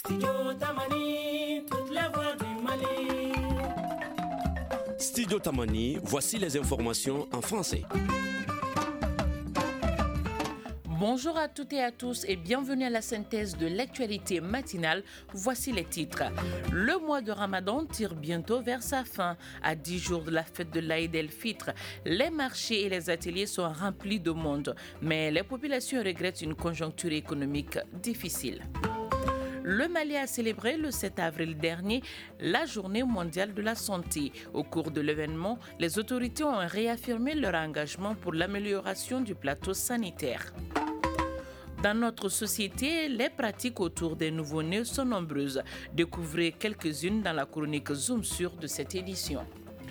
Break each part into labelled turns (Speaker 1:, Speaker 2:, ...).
Speaker 1: Studio Tamani, toute la voix du Mali.
Speaker 2: Studio Tamani, voici les informations en français.
Speaker 3: Bonjour à toutes et à tous et bienvenue à la synthèse de l'actualité matinale. Voici les titres. Le mois de Ramadan tire bientôt vers sa fin. À 10 jours de la fête de l'Aïd el-Fitr, les marchés et les ateliers sont remplis de monde. Mais les populations regrettent une conjoncture économique difficile. Le Mali a célébré le 7 avril dernier la Journée mondiale de la santé. Au cours de l'événement, les autorités ont réaffirmé leur engagement pour l'amélioration du plateau sanitaire. Dans notre société, les pratiques autour des nouveau-nés sont nombreuses. Découvrez quelques-unes dans la chronique Zoom sur de cette édition.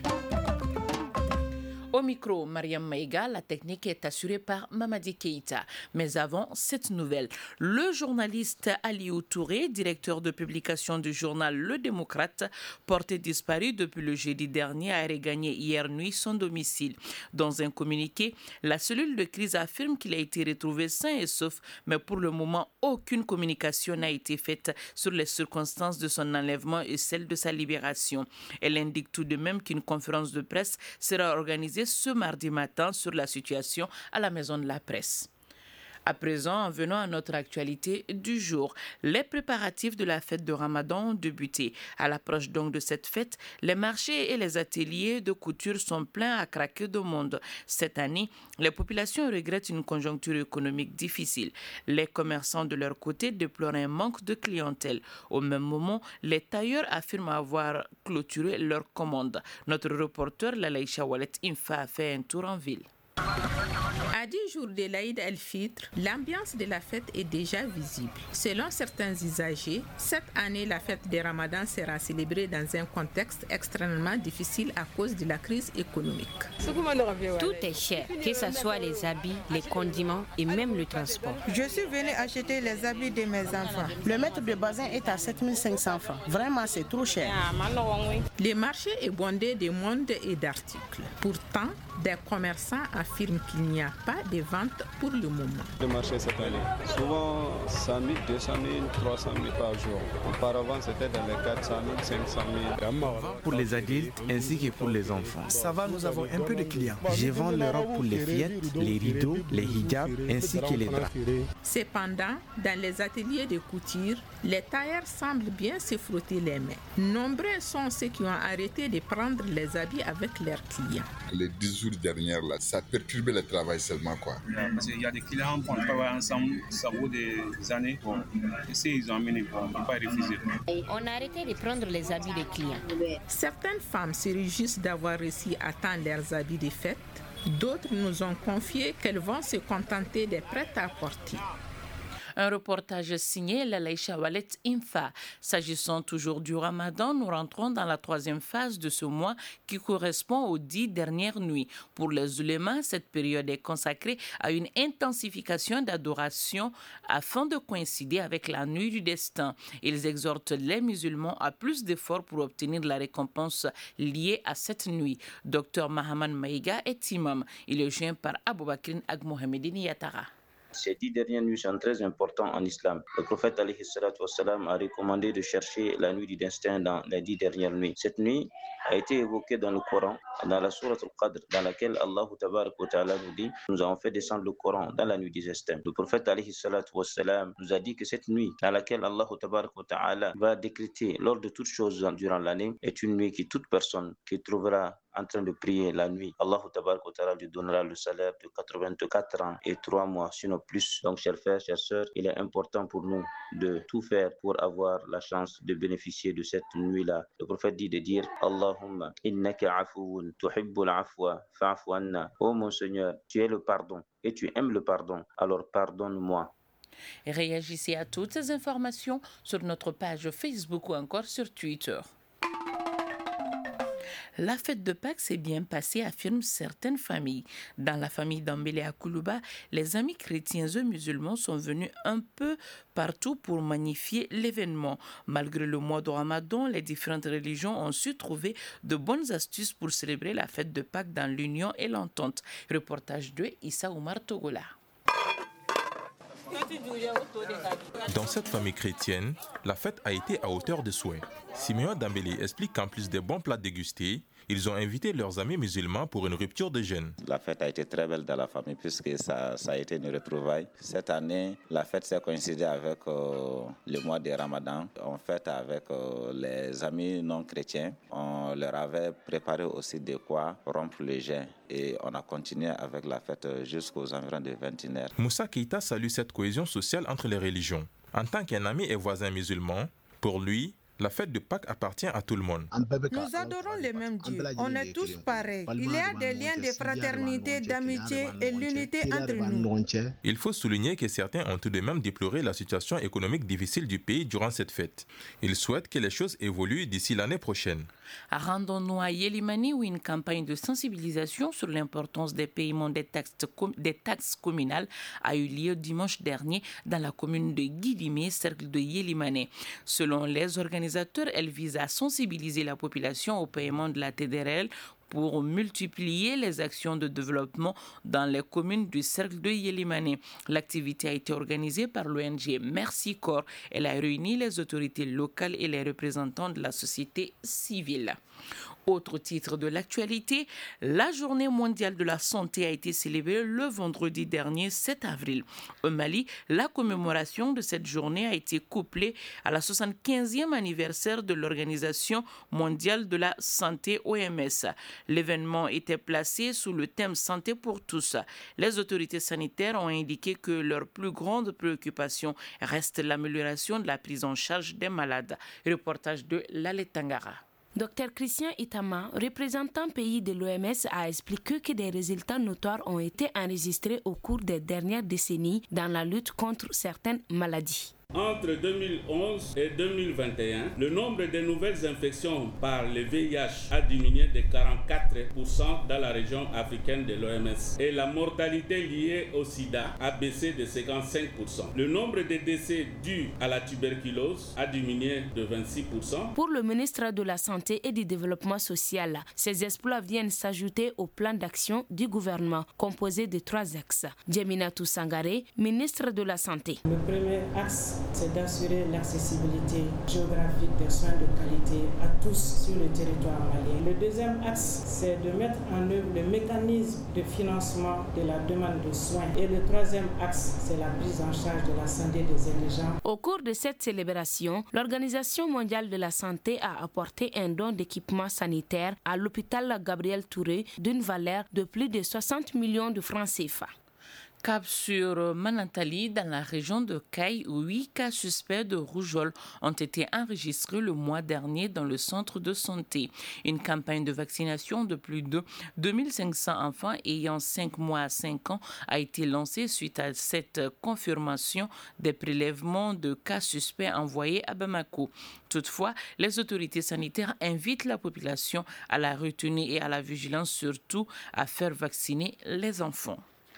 Speaker 3: Au micro, Mariam Maïga, la technique est assurée par Mamadi Keïta. Mais avant, cette nouvelle. Le journaliste Aliou Touré, directeur de publication du journal Le Démocrate, porté disparu depuis le jeudi dernier, a regagné hier nuit son domicile. Dans un communiqué, la cellule de crise affirme qu'il a été retrouvé sain et sauf, mais pour le moment, aucune communication n'a été faite sur les circonstances de son enlèvement et celles de sa libération. Elle indique tout de même qu'une conférence de presse sera organisée ce mardi matin sur la situation à la Maison de la Presse. À présent, venons à notre actualité du jour. Les préparatifs de la fête de Ramadan ont débuté. À l'approche donc de cette fête, les marchés et les ateliers de couture sont pleins à craquer de monde. Cette année, les populations regrettent une conjoncture économique difficile. Les commerçants de leur côté déplorent un manque de clientèle. Au même moment, les tailleurs affirment avoir clôturé leurs commandes. Notre reporter Lalaïcha Wallet Infa a fait un tour en ville.
Speaker 4: À 10 jours de l'Aïd el-Fitr, l'ambiance de la fête est déjà visible. Selon certains usagers, cette année, la fête de Ramadan sera célébrée dans un contexte extrêmement difficile à cause de la crise économique.
Speaker 5: Tout est cher, que ce soit les habits, les condiments et même le transport.
Speaker 6: Je suis venue acheter les habits de mes enfants. Le mètre de bazin est à 7500 francs. Vraiment, c'est trop cher.
Speaker 4: Le marché est bondé de monde et d'articles. Pourtant, des commerçants affirment qu'il n'y a pas de vente pour le moment.
Speaker 7: Le marché cette année, souvent 100 000, 200 000, 300 000 par jour. Auparavant, c'était dans les 400 000, 500 000.
Speaker 8: Pour les adultes ainsi que pour les enfants.
Speaker 9: Ça va, nous avons un peu de clients.
Speaker 8: Je vends les robes pour les fillettes, les rideaux, les hijabs ainsi que les draps.
Speaker 4: Cependant, dans les ateliers de couture, les tailleurs semblent bien se frotter les mains. Nombreux sont ceux qui ont arrêté de prendre les habits avec leurs clients.
Speaker 10: Les 10 jours dernières, là, ça a perturbé le travail seulement, quoi.
Speaker 11: Parce qu'il y a des clients qu'on travaille ensemble, ça vaut des années. Ici, ils ont amené, on ne peut pas refuser.
Speaker 5: On a arrêté de prendre les habits des clients.
Speaker 4: Certaines femmes se réjouissent d'avoir réussi à attendre leurs habits de fête. D'autres nous ont confié qu'elles vont se contenter des prêt-à-porter.
Speaker 3: Un reportage signé Lalaïcha Wallet Infa. S'agissant toujours du Ramadan, nous rentrons dans la troisième phase de ce mois qui correspond aux 10 dernières nuits. Pour les ulémas, cette période est consacrée à une intensification d'adoration afin de coïncider avec la nuit du destin. Ils exhortent les musulmans à plus d'efforts pour obtenir la récompense liée à cette nuit. Dr Mahaman Maïga est imam. Il est joint par Aboubakrin Agmohamedini Yatara.
Speaker 12: Ces 10 dernières nuits sont très importantes en islam. Le prophète alayhi salatu wassalam a recommandé de chercher la nuit du destin dans les 10 dernières nuits. Cette nuit a été évoquée dans le Coran, dans la sourate al-Qadr, dans laquelle Allah tabarak wa ta'ala nous dit « Nous avons fait descendre le Coran dans la nuit du destin ». Le prophète alayhi salatu wassalam nous a dit que cette nuit dans laquelle Allah tabarak wa ta'ala va décréter l'ordre de toutes choses durant l'année est une nuit qui toute personne qui trouvera en train de prier la nuit, Allah tabarak wa ta'ala lui donnera le salaire de 84 ans et 3 mois, sinon plus. Donc, chers frères, chères sœurs, il est important pour nous de tout faire pour avoir la chance de bénéficier de cette nuit-là. Le prophète dit de dire Allahumma innaka afoun tuhibbul afwa fa'fu anna. Oh mon Seigneur, tu es le pardon et tu aimes le pardon, alors pardonne-moi.
Speaker 3: Réagissez à toutes ces informations sur notre page Facebook ou encore sur Twitter. La fête de Pâques s'est bien passée, affirment certaines familles. Dans la famille d'Ambélé à Koulouba, les amis chrétiens et musulmans sont venus un peu partout pour magnifier l'événement. Malgré le mois de Ramadan, les différentes religions ont su trouver de bonnes astuces pour célébrer la fête de Pâques dans l'union et l'entente. Reportage de Issa Oumar Togola.
Speaker 13: Dans cette famille chrétienne, la fête a été à hauteur de souhait. Simeon Dambélé explique qu'en plus des bons plats dégustés, ils ont invité leurs amis musulmans pour une rupture de jeûne.
Speaker 14: La fête a été très belle dans la famille puisque ça a été une retrouvaille. Cette année, la fête s'est coïncidée avec le mois de Ramadan. On fête avec les amis non chrétiens. On leur avait préparé aussi de quoi rompre le jeûne. Et on a continué avec la fête jusqu'aux environs de 21h.
Speaker 13: Moussa Keïta salue cette cohésion sociale entre les religions. En tant qu'un ami et voisin musulman, pour lui, la fête de Pâques appartient à tout le monde.
Speaker 4: Nous adorons les mêmes dieux. On est tous pareils. Il y a des liens de fraternité, d'amitié et l'unité entre nous.
Speaker 13: Il faut souligner que certains ont tout de même déploré la situation économique difficile du pays durant cette fête. Ils souhaitent que les choses évoluent d'ici l'année prochaine.
Speaker 3: Rendons-nous à Yelimani où une campagne de sensibilisation sur l'importance des paiements des taxes communales a eu lieu dimanche dernier dans la commune de Guidimé, cercle de Yelimane. Selon les organisateurs, elle vise à sensibiliser la population au paiement de la TDRL pour multiplier les actions de développement dans les communes du cercle de Yelimane. L'activité a été organisée par l'ONG Merci Corps. Elle a réuni les autorités locales et les représentants de la société civile. Autre titre de l'actualité, la journée mondiale de la santé a été célébrée le vendredi dernier 7 avril. Au Mali, la commémoration de cette journée a été couplée à la 75e anniversaire de l'Organisation mondiale de la santé OMS. L'événement était placé sous le thème Santé pour tous. Les autorités sanitaires ont indiqué que leur plus grande préoccupation reste l'amélioration de la prise en charge des malades. Reportage de Lale Tangara.
Speaker 15: Dr Christian Itama, représentant pays de l'OMS, a expliqué que des résultats notoires ont été enregistrés au cours des dernières décennies dans la lutte contre certaines maladies.
Speaker 16: Entre 2011 et 2021, le nombre de nouvelles infections par le VIH a diminué de 44% dans la région africaine de l'OMS et la mortalité liée au sida a baissé de 55%. Le nombre de décès dus à la tuberculose a diminué de 26%.
Speaker 15: Pour le ministre de la Santé et du Développement social, ces exploits viennent s'ajouter au plan d'action du gouvernement composé de 3 axes. Djeminatou Sangaré, ministre de la Santé.
Speaker 1: Le premier axe, c'est d'assurer l'accessibilité géographique des soins de qualité à tous sur le territoire malien. Le deuxième axe, c'est de mettre en œuvre le mécanisme de financement de la demande de soins. Et le troisième axe, c'est la prise en charge de la santé des indigents.
Speaker 15: Au cours de cette célébration, l'Organisation mondiale de la santé a apporté un don d'équipements sanitaires à l'hôpital Gabriel Touré d'une valeur de plus de 60 millions de francs CFA.
Speaker 3: Cap sur Manantali, dans la région de Caille, où 8 cas suspects de rougeole ont été enregistrés le mois dernier dans le centre de santé. Une campagne de vaccination de plus de 2500 enfants ayant 5 mois à 5 ans a été lancée suite à cette confirmation des prélèvements de cas suspects envoyés à Bamako. Toutefois, les autorités sanitaires invitent la population à la retenue et à la vigilance, surtout à faire vacciner les enfants.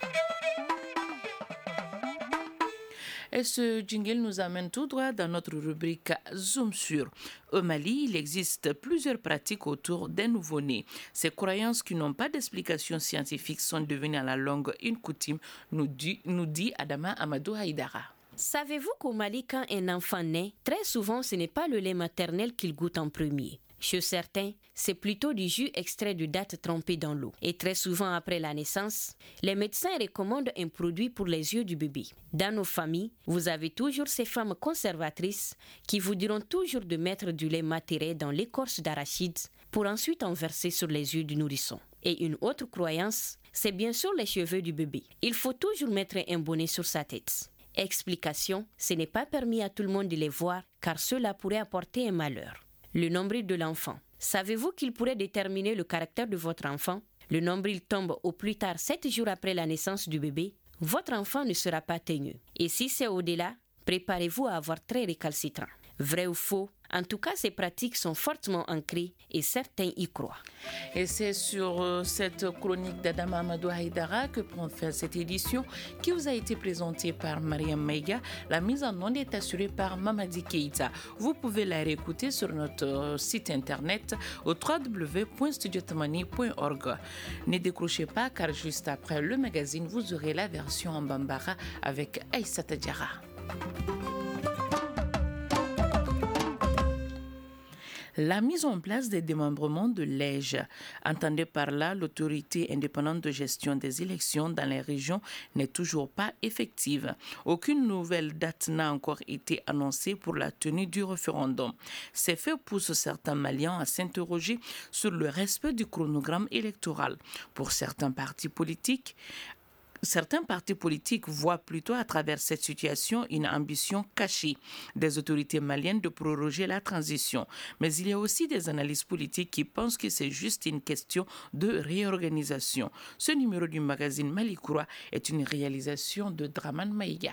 Speaker 3: Et ce jingle nous amène tout droit dans notre rubrique Zoom sur. Au Mali, il existe plusieurs pratiques autour des nouveau-nés. Ces croyances qui n'ont pas d'explication scientifique sont devenues à la longue une coutume, nous dit Adama Amadou Haïdara.
Speaker 5: Savez-vous qu'au Mali, quand un enfant naît, très souvent ce n'est pas le lait maternel qu'il goûte en premier. Chez certains, c'est plutôt du jus extrait de dattes trempées dans l'eau. Et très souvent après la naissance, les médecins recommandent un produit pour les yeux du bébé. Dans nos familles, vous avez toujours ces femmes conservatrices qui vous diront toujours de mettre du lait matéré dans l'écorce d'arachide pour ensuite en verser sur les yeux du nourrisson. Et une autre croyance, c'est bien sûr les cheveux du bébé. Il faut toujours mettre un bonnet sur sa tête. Explication, ce n'est pas permis à tout le monde de les voir car cela pourrait apporter un malheur. Le nombril de l'enfant. Savez-vous qu'il pourrait déterminer le caractère de votre enfant? Le nombril tombe au plus tard 7 jours après la naissance du bébé. Votre enfant ne sera pas teigneux. Et si c'est au-delà, préparez-vous à avoir très récalcitrant. Vrai ou faux? En tout cas, ces pratiques sont fortement ancrées et certains y croient.
Speaker 3: Et c'est sur cette chronique d'Adama Amadou Haïdara que prend fin cette édition qui vous a été présentée par Mariam Maïga. La mise en onde est assurée par Mamadi Keïta. Vous pouvez la réécouter sur notre site internet au www.studiotamani.org. Ne décrochez pas car juste après le magazine, vous aurez la version en Bambara avec Aïssata Diarra. La mise en place des démembrements de l'EJ, entendez par là l'autorité indépendante de gestion des élections dans les régions, n'est toujours pas effective. Aucune nouvelle date n'a encore été annoncée pour la tenue du référendum. Ces faits poussent certains Maliens à s'interroger sur le respect du chronogramme électoral. Pour certains partis politiques voient plutôt à travers cette situation une ambition cachée des autorités maliennes de proroger la transition. Mais il y a aussi des analystes politiques qui pensent que c'est juste une question de réorganisation. Ce numéro du magazine Malikoura est une réalisation de Draman Maïga.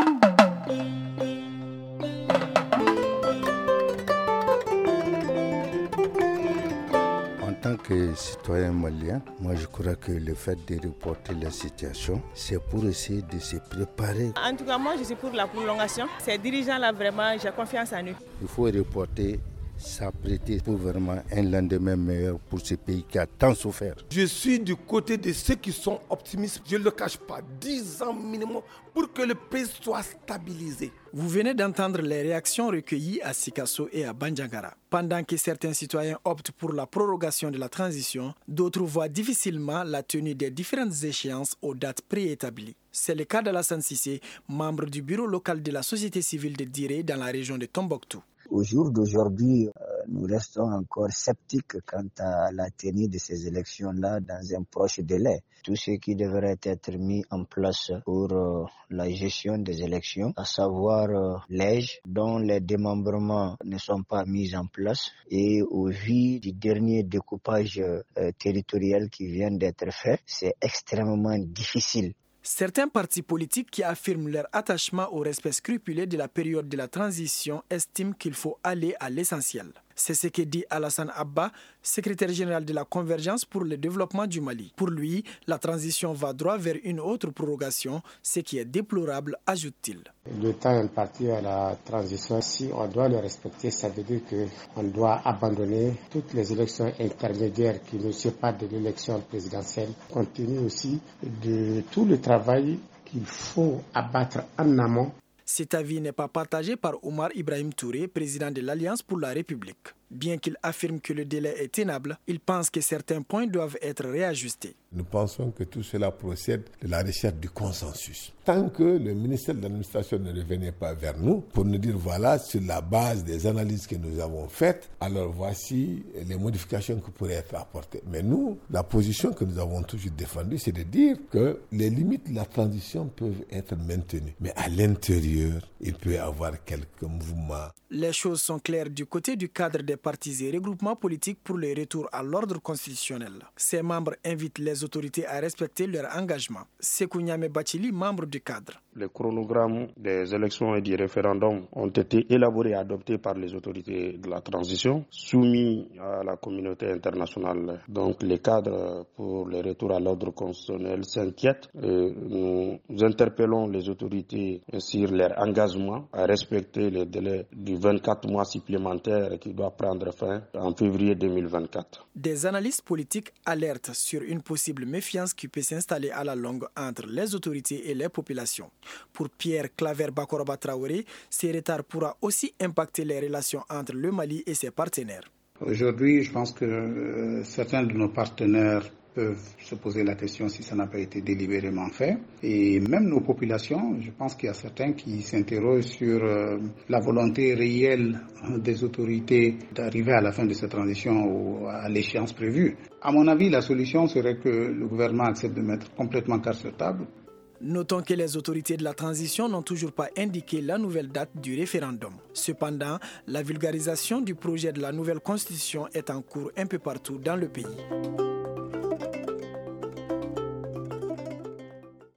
Speaker 17: En tant que citoyen malien, moi je crois que le fait de reporter la situation, c'est pour essayer de se préparer.
Speaker 18: En tout cas, moi je suis pour la prolongation. Ces dirigeants-là, vraiment, j'ai confiance en eux.
Speaker 17: Il faut reporter, s'apprêter pour vraiment un lendemain meilleur pour ce pays qui a tant souffert.
Speaker 19: Je suis du côté de ceux qui sont optimistes. Je ne le cache pas, 10 ans minimum pour que le pays soit stabilisé.
Speaker 9: Vous venez d'entendre les réactions recueillies à Sikasso et à Bandiagara. Pendant que certains citoyens optent pour la prorogation de la transition, d'autres voient difficilement la tenue des différentes échéances aux dates préétablies. C'est le cas d'Alassane Sissé, membre du bureau local de la société civile de Diré dans la région de Tombouctou.
Speaker 20: Au jour d'aujourd'hui, nous restons encore sceptiques quant à la tenue de ces élections-là dans un proche délai. Tout ce qui devrait être mis en place pour la gestion des élections, à savoir l'EJ, dont les démembrements ne sont pas mis en place, et au vu du dernier découpage territorial qui vient d'être fait, c'est extrêmement difficile.
Speaker 9: Certains partis politiques qui affirment leur attachement au respect scrupuleux de la période de la transition estiment qu'il faut aller à l'essentiel. C'est ce que dit Alassane Abba, secrétaire général de la Convergence pour le développement du Mali. Pour lui, la transition va droit vers une autre prorogation, ce qui est déplorable, ajoute-t-il.
Speaker 21: Le temps imparti à la transition, si on doit le respecter, ça veut dire qu'on doit abandonner toutes les élections intermédiaires qui ne sont pas de l'élection présidentielle, compte tenu aussi de tout le travail qu'il faut abattre en amont.
Speaker 9: Cet avis n'est pas partagé par Omar Ibrahim Touré, président de l'Alliance pour la République. Bien qu'il affirme que le délai est tenable, il pense que certains points doivent être réajustés.
Speaker 19: Nous pensons que tout cela procède de la recherche du consensus. Tant que le ministère de l'administration ne revenait pas vers nous pour nous dire voilà, sur la base des analyses que nous avons faites, alors voici les modifications qui pourraient être apportées. Mais nous, la position que nous avons toujours défendue, c'est de dire que les limites de la transition peuvent être maintenues. Mais à l'intérieur, il peut y avoir quelques mouvements.
Speaker 9: Les choses sont claires du côté du cadre des partis et regroupements politiques pour le retour à l'ordre constitutionnel. Ces membres invitent les autorités à respecter leur engagement. Sekou Niamé Bachili, membre du cadre.
Speaker 22: Les chronogrammes des élections et du référendum ont été élaborés et adoptés par les autorités de la transition, soumis à la communauté internationale. Donc les cadres pour le retour à l'ordre constitutionnel s'inquiètent. Nous interpellons les autorités sur leur engagement à respecter les délais du 24 mois supplémentaires qui doit prendre fin en février 2024.
Speaker 9: Des analystes politiques alertent sur une possible méfiance qui peut s'installer à la longue entre les autorités et les populations. Pour Pierre Claver Bakoroba Traoré, ces retards pourra aussi impacter les relations entre le Mali et ses partenaires.
Speaker 23: Aujourd'hui, je pense que certains de nos partenaires peuvent se poser la question si ça n'a pas été délibérément fait. Et même nos populations, je pense qu'il y a certains qui s'interrogent sur la volonté réelle des autorités d'arriver à la fin de cette transition ou à l'échéance prévue. À mon avis, la solution serait que le gouvernement accepte de mettre complètement carte sur table.
Speaker 9: Notons que les autorités de la transition n'ont toujours pas indiqué la nouvelle date du référendum. Cependant, la vulgarisation du projet de la nouvelle constitution est en cours un peu partout dans le pays.